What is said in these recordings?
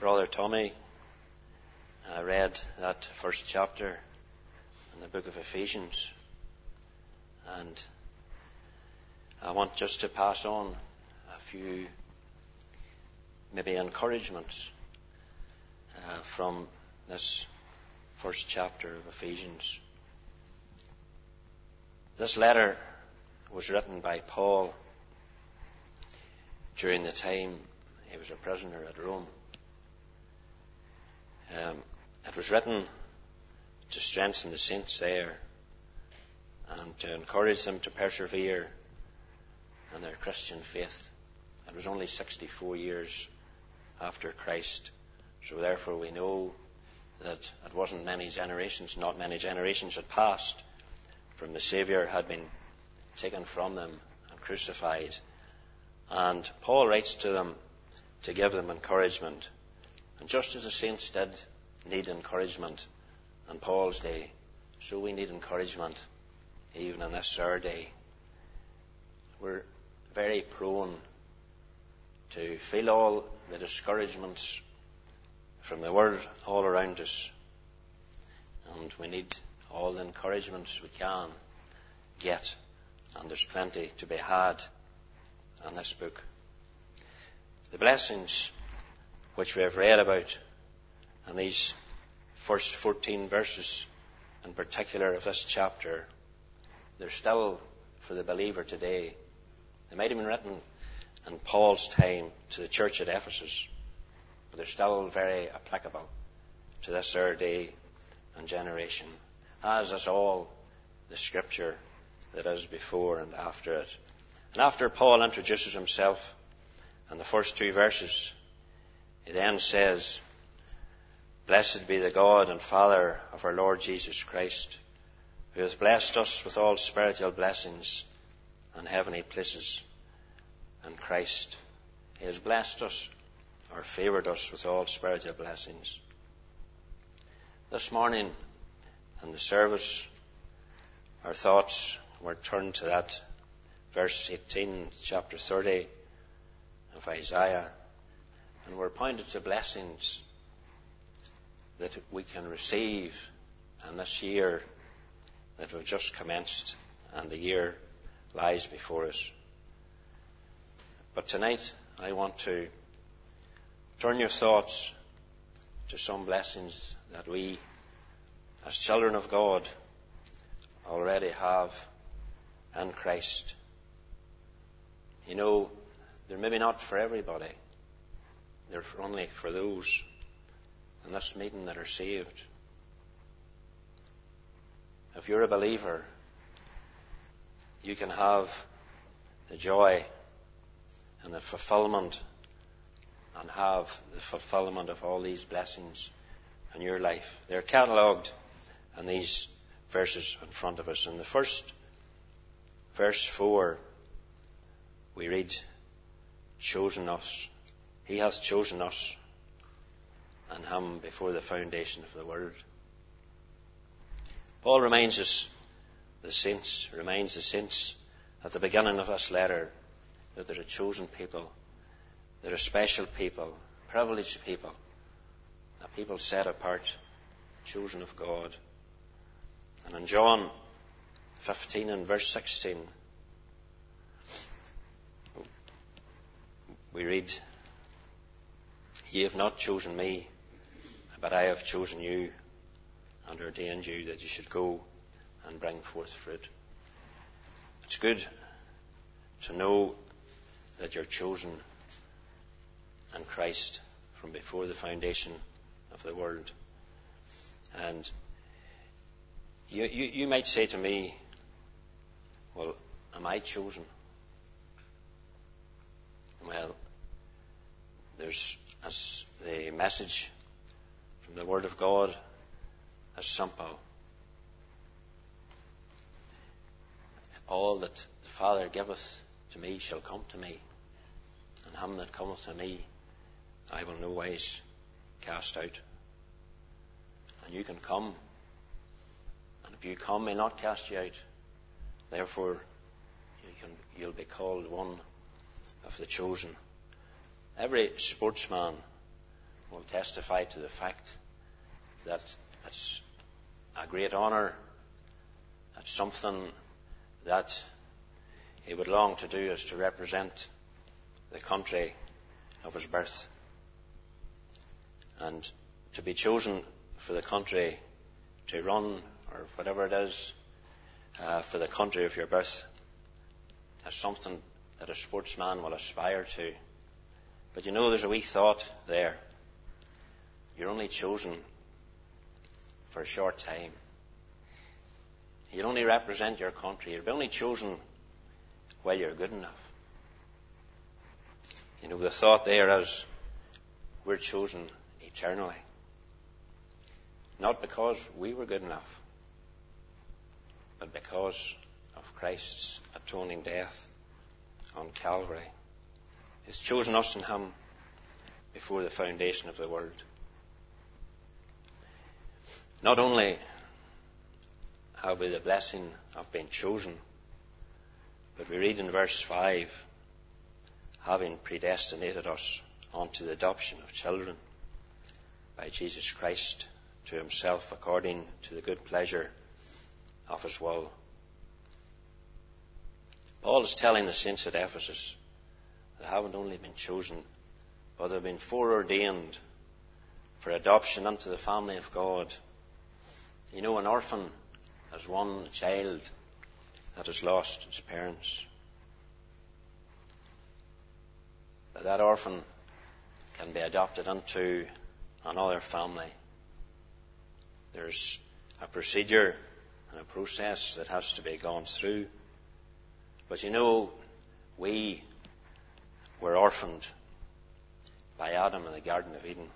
Brother Tommy read that first chapter in the book of Ephesians, and I want just to pass on a few maybe encouragements from this first chapter of Ephesians. This letter was written by Paul during the time he was a prisoner at Rome. It was written to strengthen the saints there and to encourage them to persevere in their Christian faith. It was only 64 years after Christ, so therefore we know that it wasn't many generations, not many generations had passed from the Saviour had been taken from them and crucified. And Paul writes to them to give them encouragement. And just as the saints did need encouragement in Paul's day, so we need encouragement even in this our day. We're very prone to feel all the discouragements from the world all around us, and we need all the encouragements we can get, and there's plenty to be had in this book. The blessings which we have read about in these first 14 verses in particular of this chapter, they're still for the believer today. They might have been written in Paul's time to the church at Ephesus, but they're still very applicable to this our day and generation, as is all the scripture that is before and after it. And after Paul introduces himself in the first two verses, he then says, "Blessed be the God and Father of our Lord Jesus Christ, who has blessed us with all spiritual blessings in heavenly places in Christ." He has blessed us or favoured us with all spiritual blessings. This morning in the service, our thoughts were turned to that verse 18, chapter 30 of Isaiah, and we're pointed to blessings that we can receive in this year that we've just commenced, and the year lies before us. But tonight I want to turn your thoughts to some blessings that we, as children of God, already have in Christ. You know, they're maybe not for everybody. They're only for those in this meeting that are saved. If you're a believer, you can have the joy and the fulfillment and have the fulfillment of all these blessings in your life. They're catalogued in these verses in front of us. In the first verse 4, we read, "Chosen us. He hath chosen us and him before the foundation of the world." Paul reminds the saints at the beginning of this letter that they're a chosen people, they're a special people, privileged people, a people set apart, chosen of God. And in John 15 and verse 16, we read, "Ye have not chosen me, but I have chosen you and ordained you that you should go and bring forth fruit." It's good to know that you're chosen in Christ from before the foundation of the world. And you might say to me, "Well, am I chosen?" Well, there's, as the message from the Word of God is simple. "All that the Father giveth to me shall come to me, and him that cometh to me I will no wise cast out." And you can come, and if you come, may not cast you out. Therefore, you'll be called one of the chosen. Every sportsman will testify to the fact that it's a great honour. It's something that he would long to do, is to represent the country of his birth. And to be chosen for the country to run, or whatever it is, for the country of your birth, is something that a sportsman will aspire to. But you know, there's a wee thought there. You're only chosen for a short time. You only represent your country. You're only chosen while you're good enough. You know, the thought there is we're chosen eternally. Not because we were good enough, but because of Christ's atoning death on Calvary. He's chosen us in Him before the foundation of the world. Not only have we the blessing of being chosen, but we read in verse 5, having predestinated us unto the adoption of children by Jesus Christ to Himself according to the good pleasure of His will. Paul is telling the saints at Ephesus they haven't only been chosen, but they've been foreordained for adoption into the family of God. You know, an orphan is one child that has lost its parents. But that orphan can be adopted into another family. There's a procedure and a process that has to be gone through. But you know, we were orphaned by Adam in the Garden of Eden.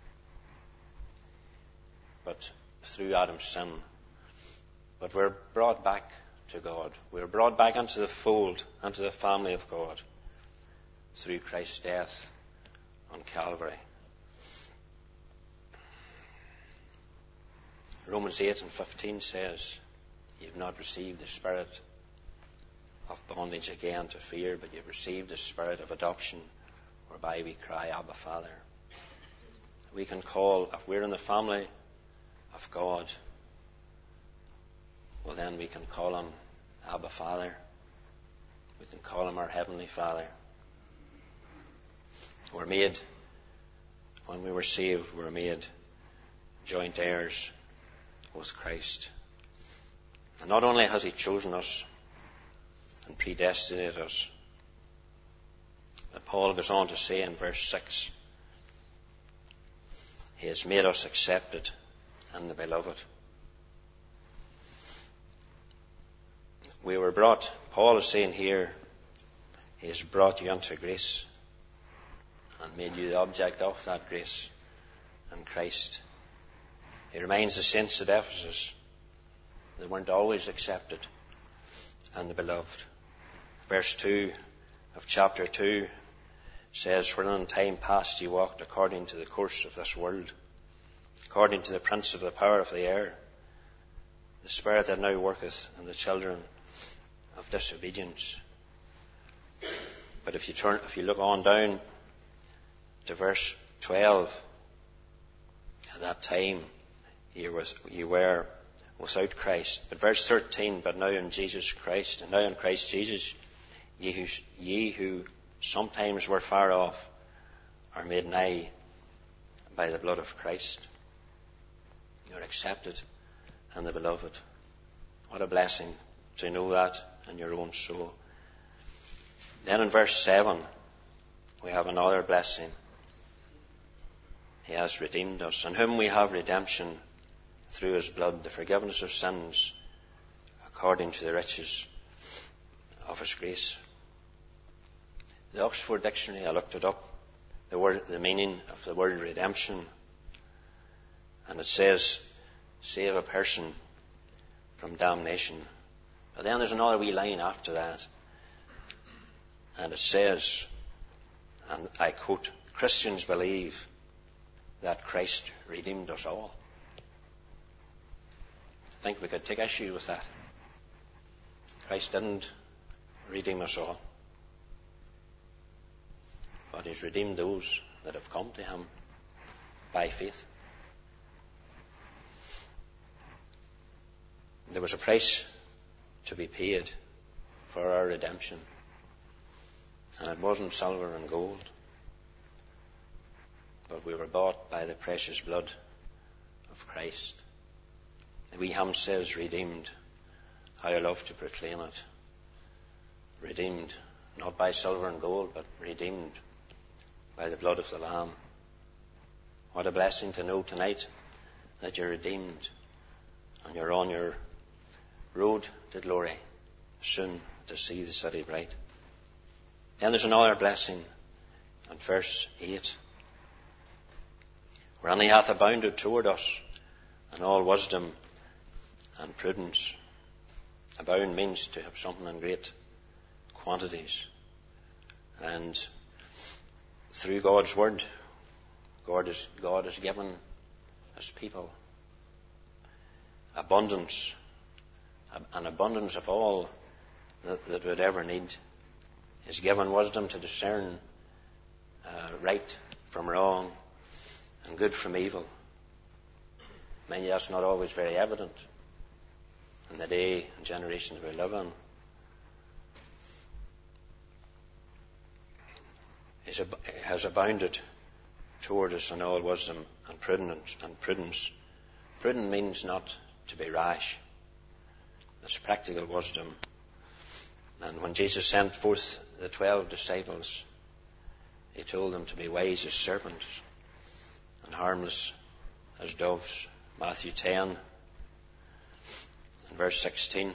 But through Adam's sin. But we're brought back to God. We're brought back into the fold, into the family of God, through Christ's death on Calvary. Romans 8:15 says, you've not received the spirit of bondage again to fear, but you've received the spirit of adoption, whereby we cry, Abba, Father. We can call, if we're in the family of God, well then we can call Him Abba, Father. We can call Him our Heavenly Father. We're made, when we were saved, we're made joint heirs with Christ. And not only has He chosen us and predestinated us, but Paul goes on to say in verse 6, He has made us accepted in the Beloved. We were brought, Paul is saying here, He has brought you unto grace and made you the object of that grace in Christ. He reminds the saints at Ephesus they weren't always accepted in the Beloved. Verse 2 of chapter 2 says, wherein in time past ye walked according to the course of this world, according to the prince of the power of the air, the spirit that now worketh in the children of disobedience. But if you look on down to verse 12, at that time you were without Christ. But verse 13, but now in Jesus Christ, and now in Christ Jesus, ye who sometimes were far off are made nigh by the blood of Christ. You're accepted in the Beloved. What a blessing to know that in your own soul. Then in verse 7, we have another blessing. He has redeemed us, in whom we have redemption through His blood, the forgiveness of sins, according to the riches of His grace. The Oxford Dictionary, I looked it up, the meaning of the word redemption, and it says, save a person from damnation. But then there's another wee line after that, and it says, and I quote, Christians believe that Christ redeemed us all. I think we could take issue with that. Christ didn't redeem us all, but He's redeemed those that have come to Him by faith. There was a price to be paid for our redemption, and it wasn't silver and gold, but we were bought by the precious blood of Christ. The wee hymn says, redeemed. How I love to proclaim it. Redeemed, not by silver and gold, but redeemed by the blood of the Lamb. What a blessing to know tonight that you're redeemed and you're on your road to glory, soon to see the city bright. Then there's another blessing in verse 8. Wherein he hath abounded toward us in all wisdom and prudence. Abound means to have something in great quantities. And through God's word, God has given his people abundance, an abundance of all that we'd ever need. He's given wisdom to discern right from wrong and good from evil. Maybe that's not always very evident in the day and generation that we live in. He has abounded toward us in all wisdom and prudence. Prudent means not to be rash. It's practical wisdom. And when Jesus sent forth the 12 disciples, he told them to be wise as serpents and harmless as doves. Matthew 10 and verse 16.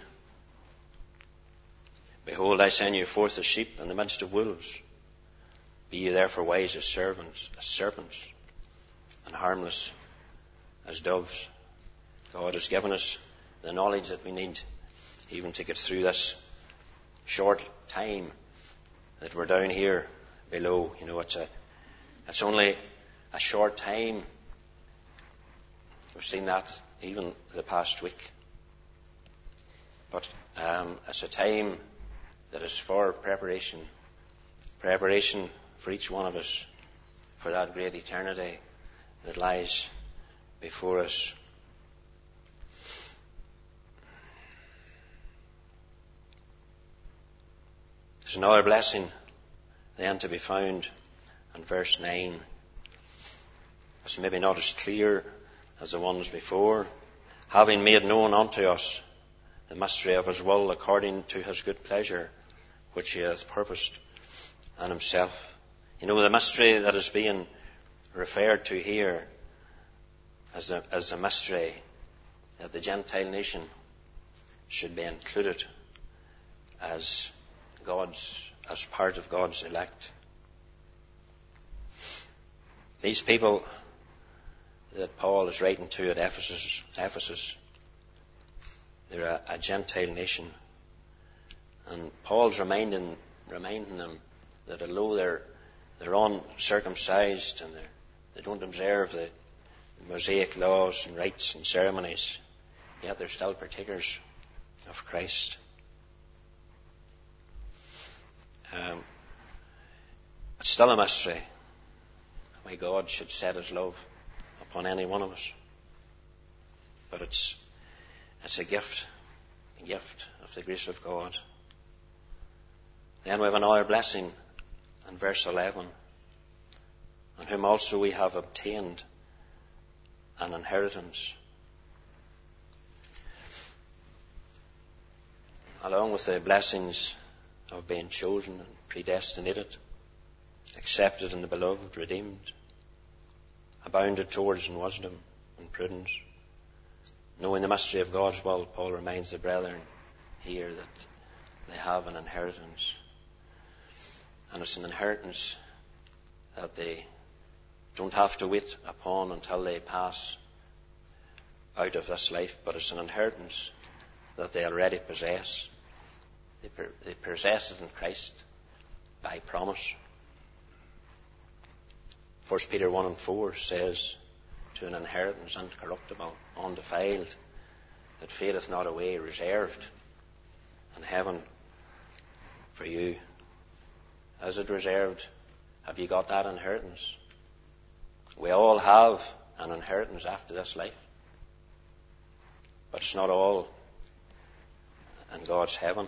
Behold, I send you forth as sheep in the midst of wolves. Be ye therefore wise as serpents, and harmless as doves. God has given us the knowledge that we need even to get through this short time that we're down here below. You know, it's only a short time. We've seen that even the past week. But it's a time that is for preparation for each one of us for that great eternity that lies before us. There's another blessing then to be found in verse 9. It's maybe not as clear as the ones before. Having made known unto us the mystery of his will according to his good pleasure, which he hath purposed in himself. You know, the mystery that is being referred to here as a mystery that the Gentile nation should be included as part of God's elect. These people that Paul is writing to at Ephesus, they're a Gentile nation. And Paul's reminding them that although they're uncircumcised and they don't observe the Mosaic laws and rites and ceremonies, yet they're still partakers of Christ. It's still a mystery why God should set his love upon any one of us. But it's a gift of the grace of God. Then we have another blessing in verse 11. On whom also we have obtained an inheritance. Along with the blessings of being chosen and predestinated, accepted in the beloved, redeemed, abounded towards in wisdom and prudence, knowing the mystery of God's will, Paul reminds the brethren here that they have an inheritance. And it's an inheritance that they don't have to wait upon until they pass out of this life, but it's an inheritance that they already possess. They possess it in Christ by promise. 1 Peter 1 and 4 says, to an inheritance incorruptible, undefiled, that fadeth not away, reserved in heaven for you. Is it reserved? Have you got that inheritance? We all have an inheritance after this life. But it's not all in God's heaven.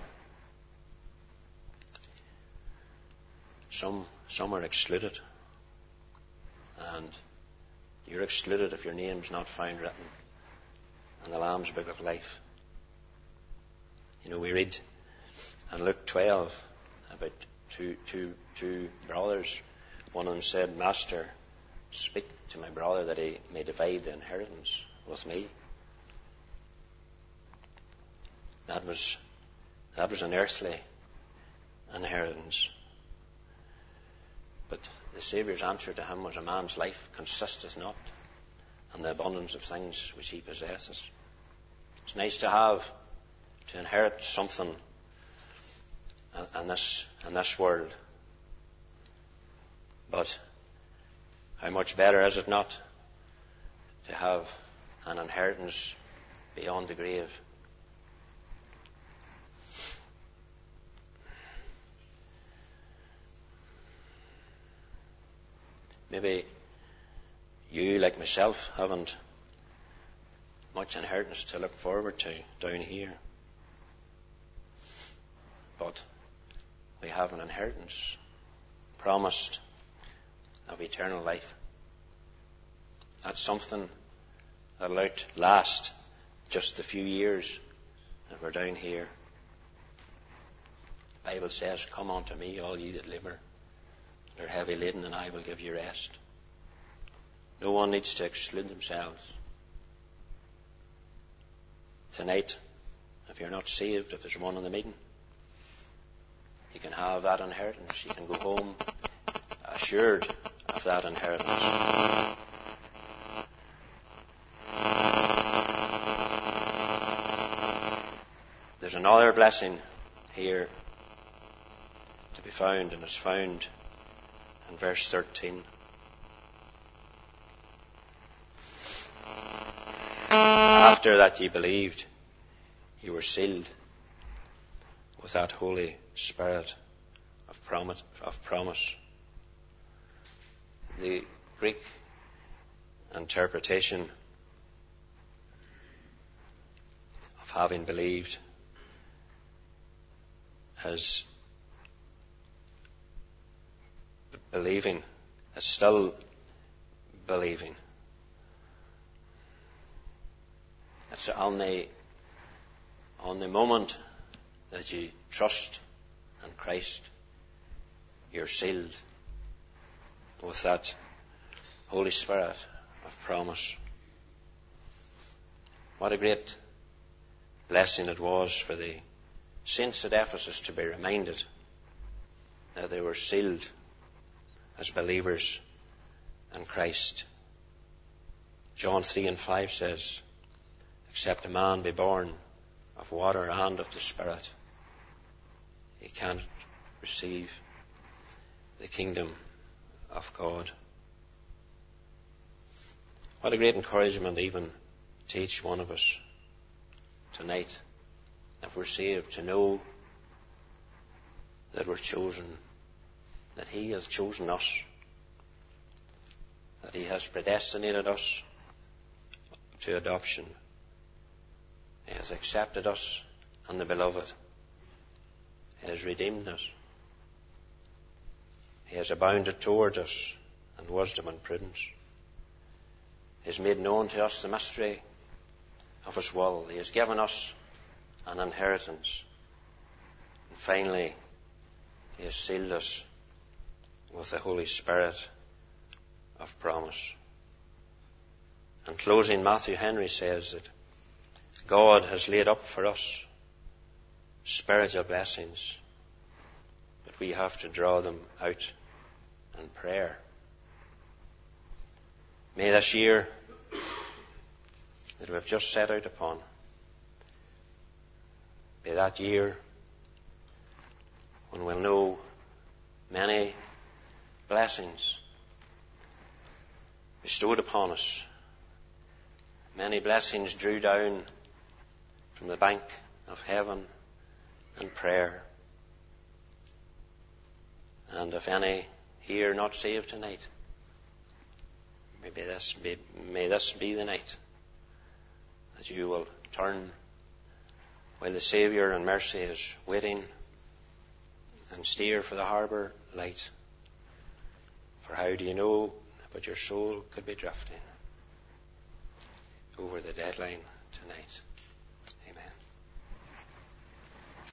Some are excluded. And you're excluded if your name's not found written in the Lamb's Book of Life. You know, we read in Luke 12 about two brothers. One of them said, "Master, speak to my brother that he may divide the inheritance with me." That was an earthly inheritance. But the Saviour's answer to him was, "A man's life consisteth not in the abundance of things which he possesses." It's nice to inherit something in this world. But how much better is it not to have an inheritance beyond the grave? Maybe you, like myself, haven't much inheritance to look forward to down here. But we have an inheritance promised of eternal life. That's something that'll outlast just the few years that we're down here. The Bible says, "Come unto me, all ye that labour and are heavy laden, and I will give you rest." No one needs to exclude themselves. Tonight, if you're not saved, if there's one in the meeting, you can have that inheritance. You can go home assured of that inheritance. There's another blessing here to be found, and it's found in verse 13. After that ye believed, you were sealed with that Holy Spirit of promise. The Greek interpretation of having believed is believing. It's still believing. It's on the moment that you trust in Christ, you're sealed with that Holy Spirit of promise. What a great blessing it was for the saints at Ephesus to be reminded that they were sealed as believers in Christ. John 3:5 says, "Except a man be born of water and of the Spirit, he can't receive the kingdom of God." What a great encouragement even to each one of us tonight, if we're saved, to know that we're chosen, that He has chosen us, that He has predestinated us to adoption. He has accepted us in the Beloved. He has redeemed us. He has abounded towards us in wisdom and prudence. He has made known to us the mystery of His will. He has given us an inheritance. And finally, He has sealed us with the Holy Spirit of promise. In closing, Matthew Henry says that God has laid up for us spiritual blessings, but we have to draw them out in prayer. May this year that we've just set out upon be that year when we'll know many blessings bestowed upon us, many blessings drew down from the bank of heaven in prayer. And if any here not saved tonight, may this be the night that you will turn while the Saviour in mercy is waiting, and steer for the harbour light. For how do you know but your soul could be drifting over the deadline tonight?